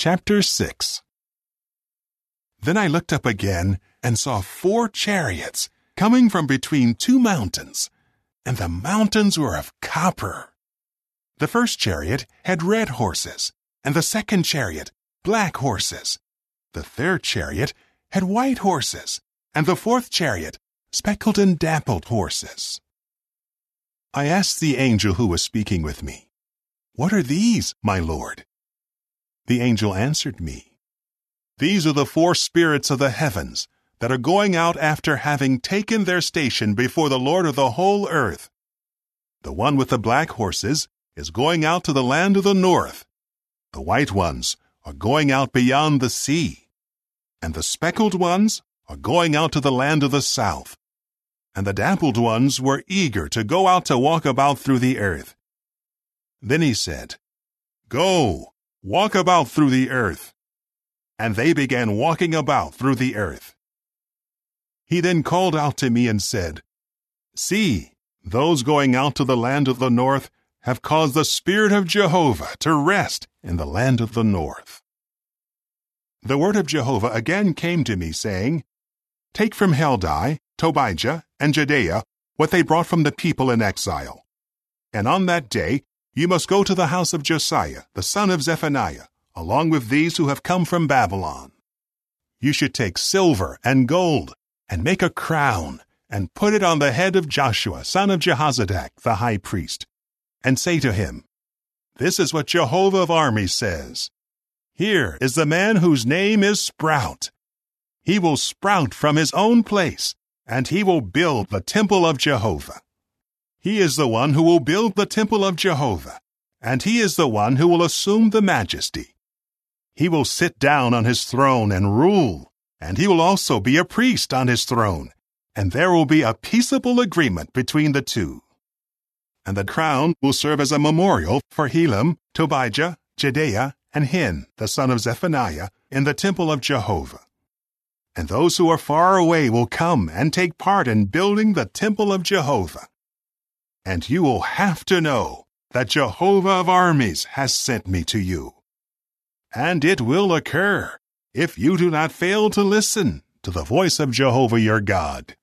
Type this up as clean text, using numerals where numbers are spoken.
Chapter 6. Then I looked up again and saw 4 chariots coming from between 2 mountains, and the mountains were of copper. The first chariot had red horses, and the second chariot black horses. The third chariot had white horses, and the fourth chariot speckled and dappled horses. I asked the angel who was speaking with me, "What are these, my Lord?" The angel answered me, "These are the 4 spirits of the heavens that are going out after having taken their station before the Lord of the whole earth. The one with the black horses is going out to the land of the north. The white ones are going out beyond the sea, and the speckled ones are going out to the land of the south. And the dappled ones were eager to go out to walk about through the earth." Then he said, "Go, walk about through the earth." And they began walking about through the earth. He then called out to me and said, "See, those going out to the land of the north have caused the Spirit of Jehovah to rest in the land of the north." The word of Jehovah again came to me, saying, "Take from Heldai, Tobijah, and Jedaiah what they brought from the people in exile. And on that day you must go to the house of Josiah, the son of Zephaniah, along with these who have come from Babylon. You should take silver and gold and make a crown and put it on the head of Joshua, son of Jehozadak, the high priest, and say to him, 'This is what Jehovah of armies says. Here is the man whose name is Sprout. He will sprout from his own place, and he will build the temple of Jehovah. He is the one who will build the temple of Jehovah, and he is the one who will assume the majesty. He will sit down on his throne and rule, and he will also be a priest on his throne, and there will be a peaceable agreement between the two. And the crown will serve as a memorial for Helem, Tobijah, Jedaiah, and Hin, the son of Zephaniah, in the temple of Jehovah. And those who are far away will come and take part in building the temple of Jehovah. And you will have to know that Jehovah of armies has sent me to you. And it will occur if you do not fail to listen to the voice of Jehovah your God."